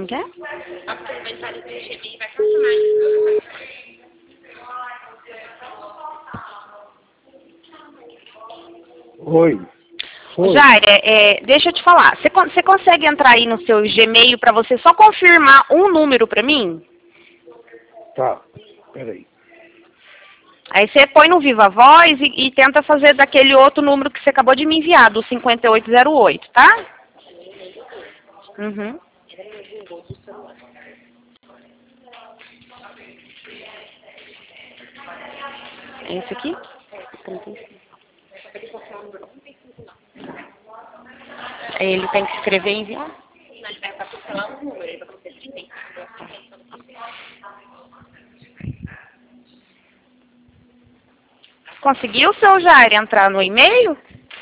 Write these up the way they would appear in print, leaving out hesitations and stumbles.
Como que é? A pessoa vai entrar no Gmail e vai confirmar. Oi. Jair, deixa eu te falar. Você consegue entrar aí no seu Gmail para você só confirmar um número para mim? Tá, peraí. Aí você põe no Viva Voz e tenta fazer daquele outro número que você acabou de me enviar, do 5808, tá? Uhum. É esse aqui? Ele tem que escrever e enviar? Não, ele vai cancelar um número, ele vai cancelar 30. Conseguiu, seu Jair, entrar no e-mail?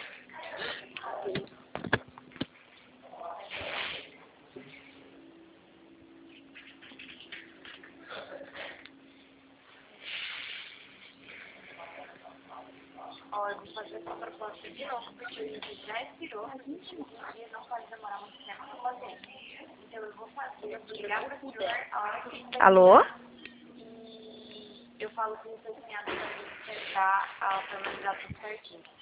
Ó, eu vou fazer essa proposta de novo, porque o vídeo já expirou e não pode demorar muito tempo pra fazer. Então eu vou fazer, eu vou ligar pra senhora a hora que eu Alô? e eu falo com o seu cunhado pra ele tentar formalizar tudo certinho.